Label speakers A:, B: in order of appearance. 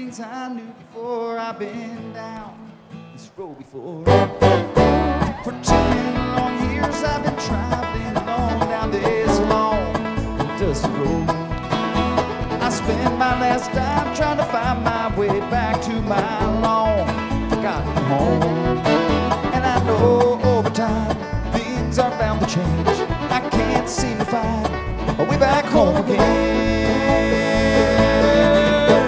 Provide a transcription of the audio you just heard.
A: things I knew before. I've been down this road before. For 10 long years I've been traveling alone down this long dusty road. I spent my last time trying to find my way back to my long forgotten home. And I know over time things are bound to change. I can't seem to find a way back home again.